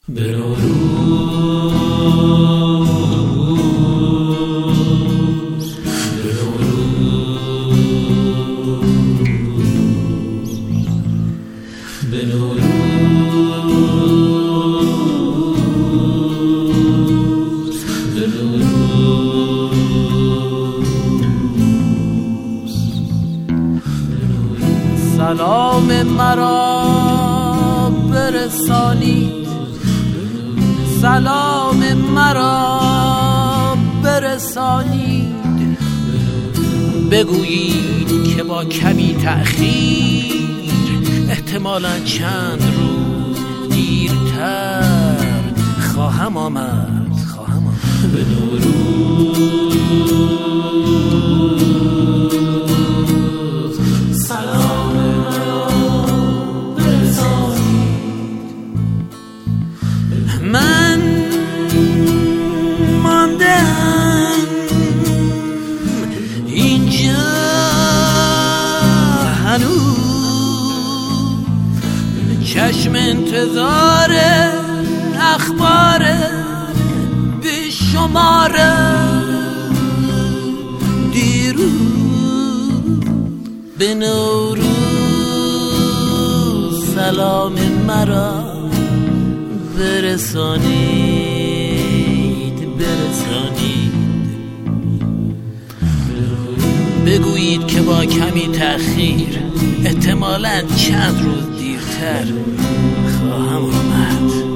به نوروز، به نوروز، به نوروز، به نوروز. سلام مرا برسانی، سلام مرا برسانید، بگویید که با کمی تأخیر احتمالاً چند روز دیرتر خواهم آمد به نوروز. سلام مرا برسانید. من ماندم اینجا هنوز، چشم انتظار اخبار بی شمار دیروز. به نوروز سلام مرا برسانید، بگویید که با کمی تأخیر احتمالاً چند روز دیرتر خواهم آمد.